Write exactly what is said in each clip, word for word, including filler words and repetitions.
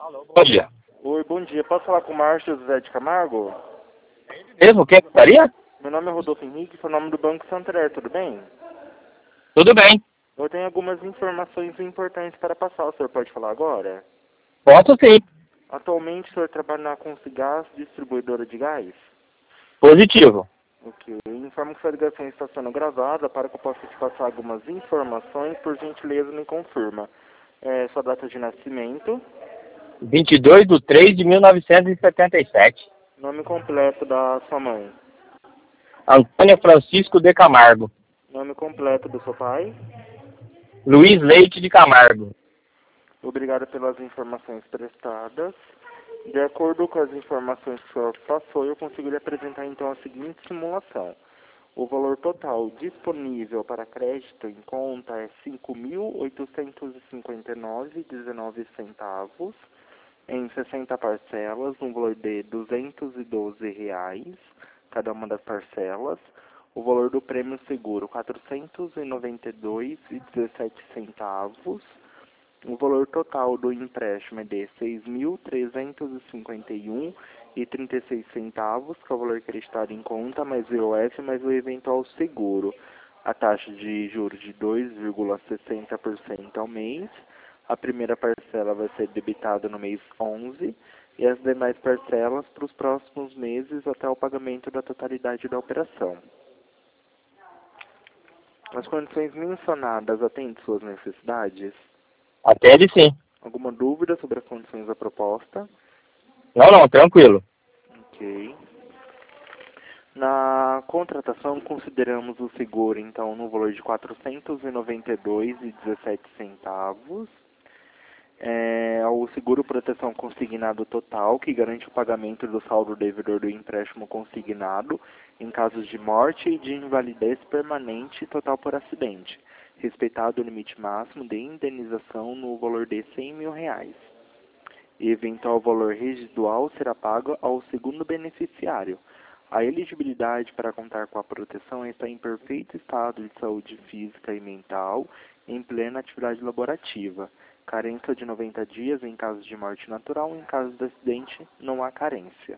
Bom dia. Oi, bom dia. Posso falar com o Márcio José de Camargo? Mesmo? Quem gostaria? Meu nome é Rodolfo Henrique, sou o nome do Banco Santander, tudo bem? Tudo bem. Eu tenho algumas informações importantes para passar, o senhor pode falar agora? Posso sim. Atualmente o senhor trabalha na Consigás, distribuidora de gás? Positivo. Ok. Eu informo que sua ligação está sendo gravada para que eu possa te passar algumas informações, por gentileza me confirma. É, sua data de nascimento, vinte e dois de três de mil novecentos e setenta e sete. nome completo da sua mãe, Antônio Francisco de Camargo. nome completo do seu pai. Luiz Leite de Camargo. Obrigado pelas informações prestadas. De acordo com as informações que o senhor passou, eu consigo lhe apresentar então a seguinte simulação. O valor total disponível para crédito em conta é cinco mil oitocentos e cinquenta e nove reais e dezenove centavos em sessenta parcelas, um valor de duzentos e doze reais cada uma das parcelas. O valor do prêmio seguro quatrocentos e noventa e dois reais e dezessete centavos. O valor total do empréstimo é de seis mil trezentos e cinquenta e um reais e trinta e seis centavos, que é o valor acreditado em conta, mais o I O F, mais o eventual seguro. A taxa de juros de dois vírgula sessenta por cento ao mês. A primeira parcela vai ser debitada no mês onze e as demais parcelas para os próximos meses até o pagamento da totalidade da operação. As condições mencionadas atendem suas necessidades? Atende sim. Alguma dúvida sobre as condições da proposta? Não, não, tranquilo. Ok. Na contratação, consideramos o seguro, então, no valor de quatrocentos e noventa e dois reais e dezessete centavos. É, o seguro proteção consignado total, que garante o pagamento do saldo devedor do empréstimo consignado em casos de morte e de invalidez permanente total por acidente, respeitado o limite máximo de indenização no valor de cem mil reais. E eventual valor residual será pago ao segundo beneficiário. A elegibilidade para contar com a proteção está em perfeito estado de saúde física e mental, em plena atividade laborativa. Carência de noventa dias em caso de morte natural, em caso de acidente não há carência.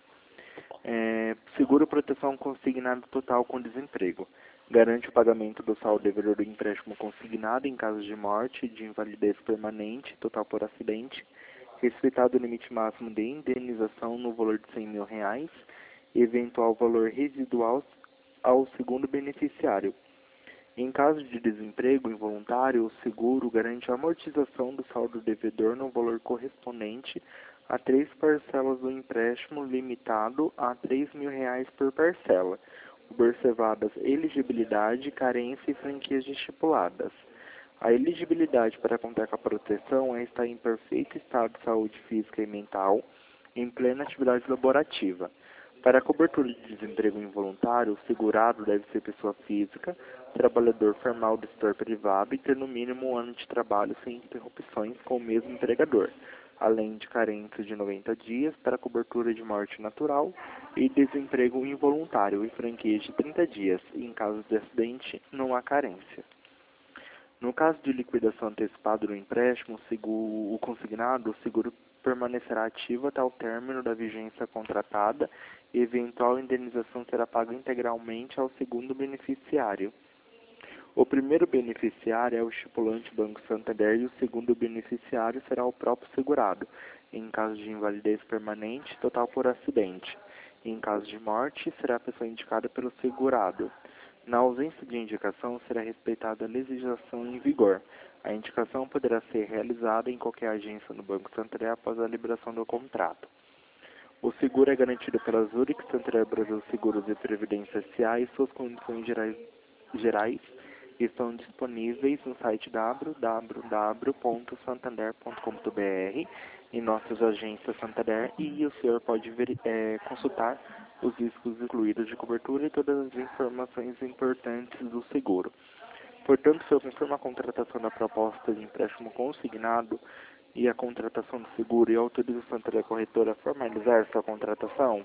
É, seguro proteção consignado total com desemprego. Garante o pagamento do saldo devedor do empréstimo consignado em caso de morte, de invalidez permanente, total por acidente, respeitado o limite máximo de indenização no valor de cem mil reais, eventual valor residual ao segundo beneficiário. Em caso de desemprego involuntário, o seguro garante a amortização do saldo devedor no valor correspondente a três parcelas do empréstimo limitado a três mil reais por parcela, observadas elegibilidade, carência e franquias estipuladas. A elegibilidade para contar com a proteção é estar em perfeito estado de saúde física e mental, em plena atividade laborativa. Para a cobertura de desemprego involuntário, o segurado deve ser pessoa física, trabalhador formal do setor privado e ter no mínimo um ano de trabalho sem interrupções com o mesmo empregador, além de carência de noventa dias para a cobertura de morte natural e desemprego involuntário e franquia de trinta dias, e em caso de acidente não há carência. No caso de liquidação antecipada do empréstimo, o consignado, o seguro permanecerá ativo até o término da vigência contratada e eventual indenização será paga integralmente ao segundo beneficiário. O primeiro beneficiário é o estipulante Banco Santander e o segundo beneficiário será o próprio segurado, em caso de invalidez permanente, total por acidente. Em caso de morte, será a pessoa indicada pelo segurado. Na ausência de indicação, será respeitada a legislação em vigor. A indicação poderá ser realizada em qualquer agência no Banco Santander após a liberação do contrato. O seguro é garantido pela Zurich Santander Brasil Seguros e Previdência S A e suas condições gerais, gerais estão disponíveis no site w w w ponto santander ponto com ponto b r, em nossas agências Santander, e o senhor pode ver, é, consultar os riscos incluídos de cobertura e todas as informações importantes do seguro. Portanto, se eu confirmo a contratação da proposta de empréstimo consignado e a contratação do seguro e autorizo a Santander Corretora a formalizar sua contratação?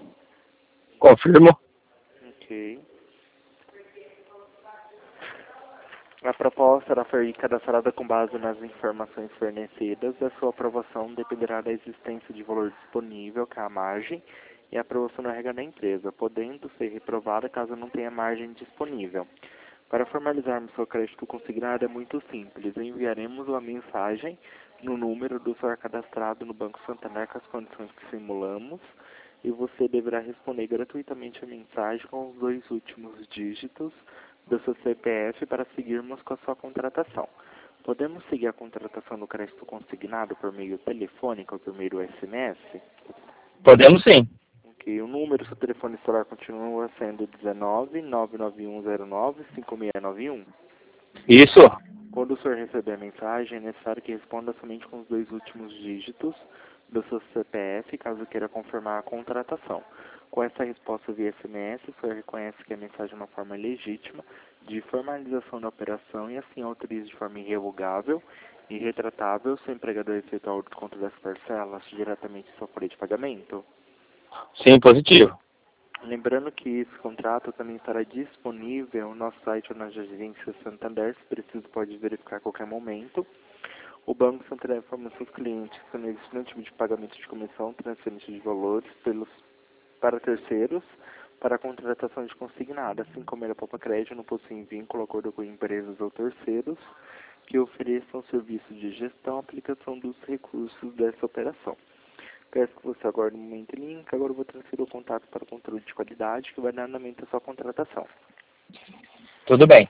Confirmo. Ok. A proposta ela foi cadastrada com base nas informações fornecidas. A sua aprovação dependerá da existência de valor disponível, que é a margem, e a aprovação da regra da empresa, podendo ser reprovada caso não tenha margem disponível. Para formalizarmos seu crédito consignado é muito simples. Enviaremos uma mensagem no número do senhor cadastrado no Banco Santander com as condições que simulamos e você deverá responder gratuitamente a mensagem com os dois últimos dígitos do seu C P F para seguirmos com a sua contratação. Podemos seguir a contratação do crédito consignado por meio telefônico ou por meio do S M S? Podemos sim. Ok, o número do seu telefone celular continua sendo dezenove, nove nove um zero nove, cinco seis nove um. Isso. Quando o senhor receber a mensagem, é necessário que responda somente com os dois últimos dígitos do seu C P F, caso queira confirmar a contratação. Com essa resposta via S M S, o senhor reconhece que a mensagem é uma forma legítima de formalização da operação e assim autoriza de forma irrevogável e retratável seu empregador efetuar o desconto das parcelas diretamente em sua folha de pagamento. Sim, positivo. Lembrando que esse contrato também estará disponível no nosso site ou nas agências Santander, se preciso pode verificar a qualquer momento. O Banco Santander informa seus clientes que não existe nenhum tipo de pagamento de comissão, transferência de valores pelos, para terceiros, para a contratação de consignada, assim como ele poupa crédito não possui vínculo, acordo com empresas ou terceiros que ofereçam serviço de gestão e aplicação dos recursos dessa operação. Peço que você aguarde um momento em linha, que agora eu vou transferir o contato para o controle de qualidade, que vai dar andamento à sua contratação. Tudo bem.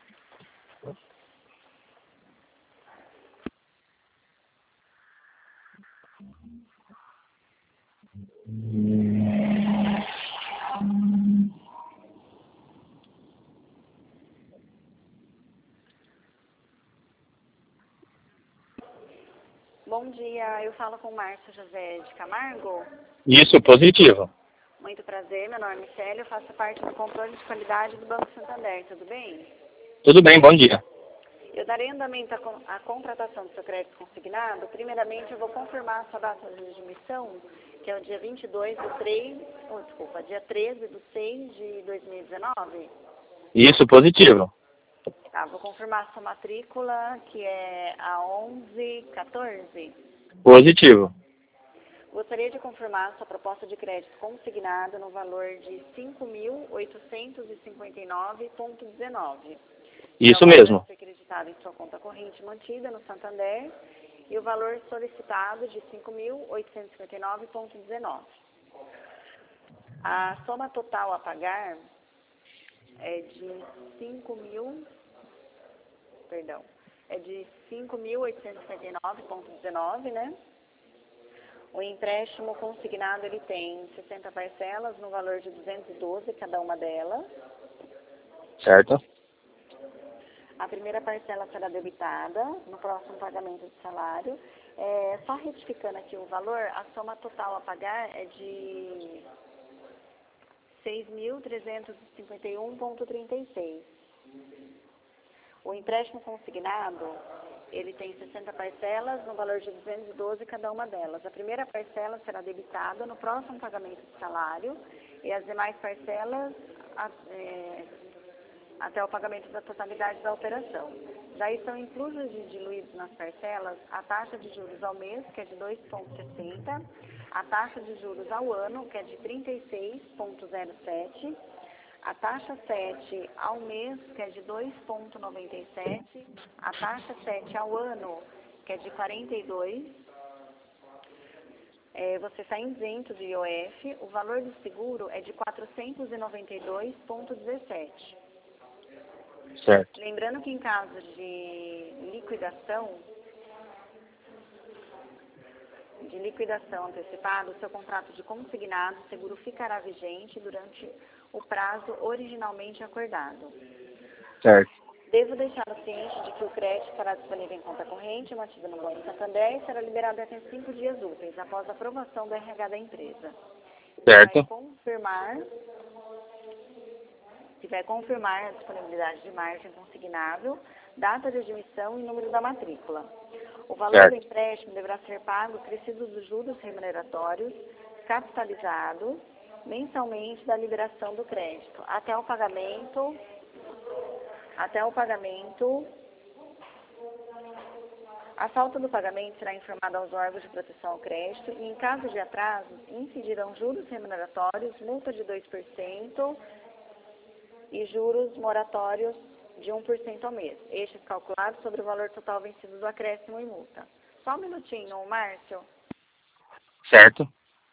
Bom dia, eu falo com o Márcio José de Camargo. Isso, positivo. Muito prazer, meu nome é Célia, eu faço parte do controle de qualidade do Banco Santander, tudo bem? Tudo bem, bom dia. Eu darei andamento à, con à contratação do seu crédito consignado. Primeiramente, eu vou confirmar a sua data de admissão, que é o dia vinte e dois do três, oh, desculpa, dia treze do seis de dois mil e dezenove. Isso, positivo. Tá, vou confirmar a sua matrícula, que é a onze quatorze. Positivo. Gostaria de confirmar a sua proposta de crédito consignado no valor de cinco mil oitocentos e cinquenta e nove vírgula dezenove. Isso mesmo. Foi acreditado em sua conta corrente mantida no Santander e o valor solicitado de cinco mil oitocentos e cinquenta e nove vírgula dezenove. A soma total a pagar é de cinco mil, perdão, é de cinco mil oitocentos e cinquenta e nove vírgula dezenove, né? O empréstimo consignado ele tem sessenta parcelas no valor de duzentos e doze cada uma delas. Certo. A primeira parcela será debitada no próximo pagamento de salário. É, só retificando aqui o valor, a soma total a pagar é de seis mil trezentos e cinquenta e um vírgula trinta e seis. O empréstimo consignado, ele tem sessenta parcelas no valor de duzentos e doze cada uma delas. A primeira parcela será debitada no próximo pagamento de salário e as demais parcelas é, até o pagamento da totalidade da operação. Já estão inclusos e diluídos nas parcelas a taxa de juros ao mês, que é de dois vírgula sessenta, a taxa de juros ao ano, que é de trinta e seis vírgula zero sete, a taxa sete ao mês, que é de dois vírgula noventa e sete, a taxa sete ao ano, que é de quarenta e dois, é, você está isento de I O F, o valor do seguro é de quatrocentos e noventa e dois vírgula dezessete. Certo. Lembrando que em caso de liquidação, de liquidação antecipada, o seu contrato de consignado seguro ficará vigente durante o prazo originalmente acordado. Certo. Devo deixar o ciente de que o crédito estará disponível em conta corrente, mantido no Banco Santander e será liberado até cinco dias úteis, após a aprovação do R H da empresa. Certo. Vai confirmar, que vai confirmar a disponibilidade de margem consignável, data de admissão e número da matrícula. O valor Certo. do empréstimo deverá ser pago crescidos dos juros remuneratórios, capitalizados, mensalmente da liberação do crédito, até o pagamento até o pagamento. A falta do pagamento será informada aos órgãos de proteção ao crédito e, em caso de atraso, incidirão juros remuneratórios, multa de dois por cento e juros moratórios de um por cento ao mês. Estes calculados sobre o valor total vencido do acréscimo e multa. Só um minutinho, Márcio. Certo.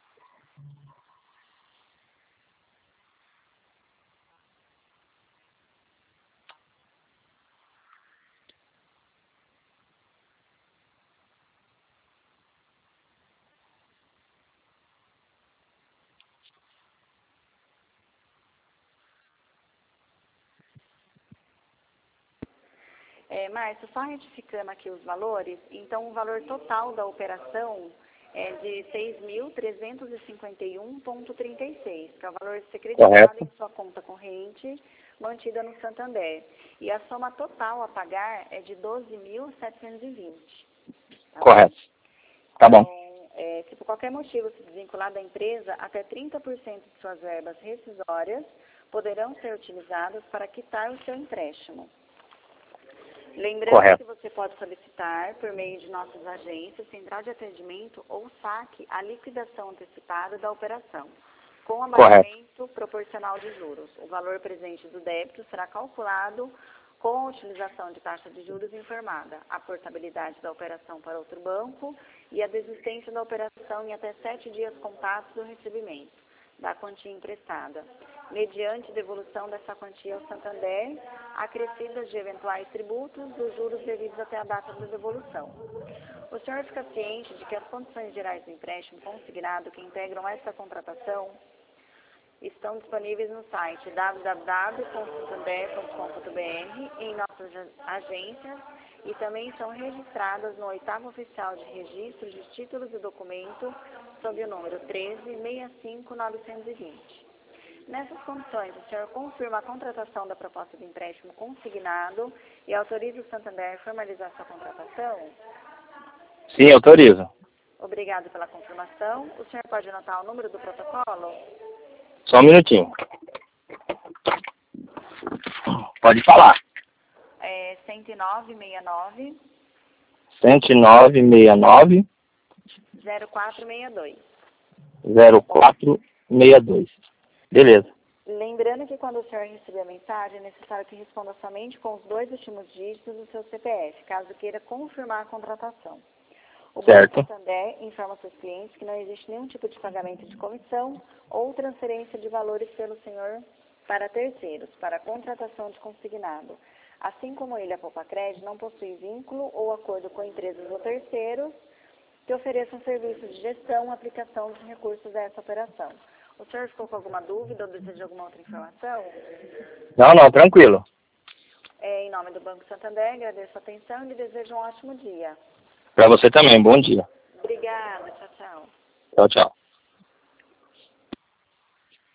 É, Márcio, só retificando aqui os valores, então o valor total da operação é de seis mil trezentos e cinquenta e um vírgula trinta e seis, que é o valor a ser creditado em sua conta corrente, mantida no Santander. E a soma total a pagar é de doze mil setecentos e vinte. Tá? Correto. Tá bom. Então, é, se por qualquer motivo se desvincular da empresa, até trinta por cento de suas verbas rescisórias poderão ser utilizadas para quitar o seu empréstimo. Lembrando Correto. que você pode solicitar, por meio de nossas agências, central de atendimento ou saque, a liquidação antecipada da operação, com abatimento proporcional de juros. O valor presente do débito será calculado com a utilização de taxa de juros informada, a portabilidade da operação para outro banco e a desistência da operação em até sete dias contados do recebimento da quantia emprestada, mediante devolução dessa quantia ao Santander, acrescidas de eventuais tributos dos juros devidos até a data da devolução. O senhor fica ciente de que as condições gerais do empréstimo consignado que integram esta contratação estão disponíveis no site w w w ponto santander ponto com ponto b r, em nossas agências, e também são registradas no oitavo oficial de registro de títulos e documentos sob o número treze seis cinco nove dois zero. Nessas condições, o senhor confirma a contratação da proposta de empréstimo consignado e autoriza o Santander a formalizar sua contratação? Sim, autorizo. Obrigado pela confirmação. O senhor pode anotar o número do protocolo? Só um minutinho. Pode falar. É cento e nove, sessenta e nove. cento e nove, sessenta e nove. zero quatro seis dois. zero quatro seis dois. Beleza. Lembrando que quando o senhor receber a mensagem, é necessário que responda somente com os dois últimos dígitos do seu C P F, caso queira confirmar a contratação. O Certo. Banco Santander informa aos seus clientes que não existe nenhum tipo de pagamento de comissão ou transferência de valores pelo senhor para terceiros, para a contratação de consignado. Assim como ele, a Poupa-Crédito, não possui vínculo ou acordo com empresas ou terceiros que ofereçam serviços de gestão ou aplicação de recursos dessa operação. O senhor ficou com alguma dúvida ou deseja alguma outra informação? Não, não, tranquilo. É, em nome do Banco Santander, agradeço a atenção e lhe desejo um ótimo dia. Para você também, bom dia. Obrigada, tchau, tchau. Tchau, tchau.